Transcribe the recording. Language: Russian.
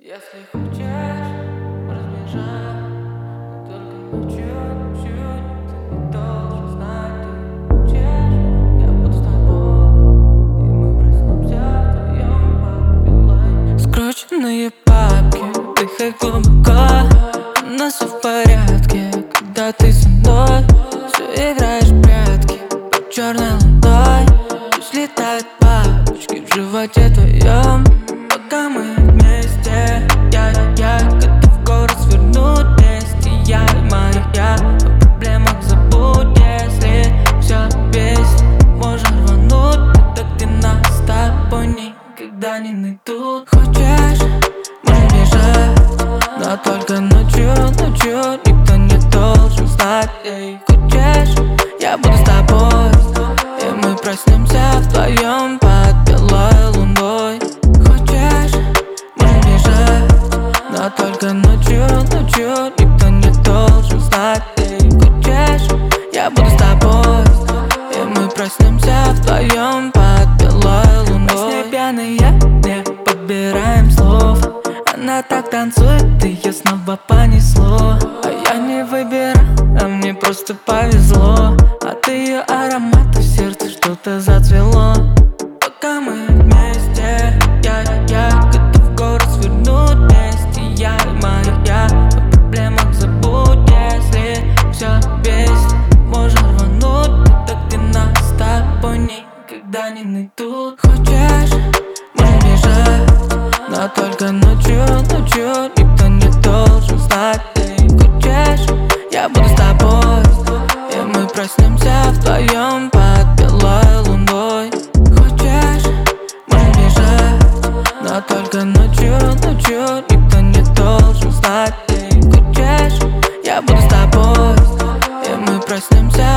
Если хочешь, разбежать, но только чуть-чуть. Ты не должен знать, ты хочешь, я буду с тобой, и мы проснемся вдвоем под белой. Скрученные папки, дыхай глубоко, у нас все в порядке, когда ты со мной. Все играешь в прятки под черной луной. Пусть летают бабочки в животе твоем, пока мы вместе. Я готов город свернуть вместе. Я и моя о проблемах забудь. Если все бесит, можно рвануть туда, где нас с тобой никогда не найдут. Хочешь, можем бежать, но только ночью. Никто не должен знать. Эй, хочешь, я буду с тобой, и мы проснемся вдвоем под белой луной. Хочешь, можем бежать, но только ночью. Никто не должен знать. Эй, хочешь, я буду с тобой, и мы проснемся вдвоем под белой луной. Мы с ней пьяные, не подбираем слов. Она так танцует, ее снова понесло. А я не выбирал, а мне просто повезло. От ее аромата в сердце что-то зацвело. Пока мы вместе, я готов город свернуть вместе. Я и моя о проблемах забудь. Если все бесит, можно рвануть туда, где нас с тобой никогда не найдут. Хочешь, можем бежать, но только ночью. Никто не должен знать. Эй, хочешь, я буду с тобой, и мы проснемся вдвоем под белой луной. Хочешь, можем бежать, но только ночью. Никто не должен знать. Эй, хочешь, я буду с тобой, и мы проснемся